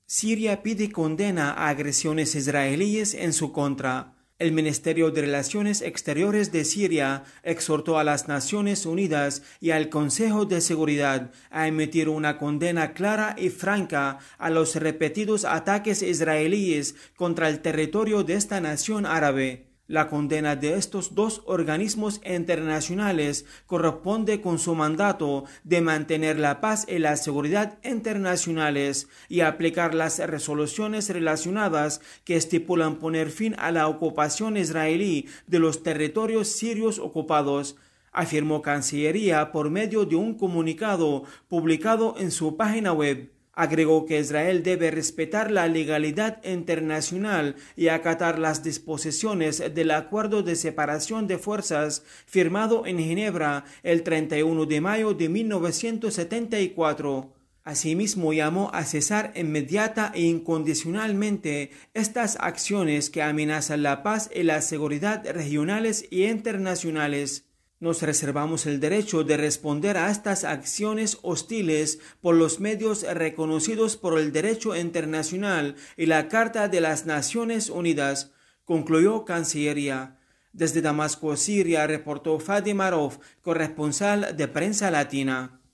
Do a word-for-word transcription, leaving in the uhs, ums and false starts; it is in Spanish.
Siria pide condena a agresiones israelíes en su contra. El Ministerio de Relaciones Exteriores de Siria exhortó a las Naciones Unidas y al Consejo de Seguridad a emitir una condena clara y franca a los repetidos ataques israelíes contra el territorio de esta nación árabe. La condena de estos dos organismos internacionales corresponde con su mandato de mantener la paz y la seguridad internacionales y aplicar las resoluciones relacionadas que estipulan poner fin a la ocupación israelí de los territorios sirios ocupados, afirmó Cancillería por medio de un comunicado publicado en su página web. Agregó que Israel debe respetar la legalidad internacional y acatar las disposiciones del Acuerdo de Separación de Fuerzas firmado en Ginebra el treinta y uno de mayo de mil novecientos setenta y cuatro. Asimismo, llamó a cesar inmediata e incondicionalmente estas acciones que amenazan la paz y la seguridad regionales y internacionales. Nos reservamos el derecho de responder a estas acciones hostiles por los medios reconocidos por el derecho internacional y la Carta de las Naciones Unidas, concluyó Cancillería. Desde Damasco, Siria, reportó Fadi Marov, corresponsal de Prensa Latina.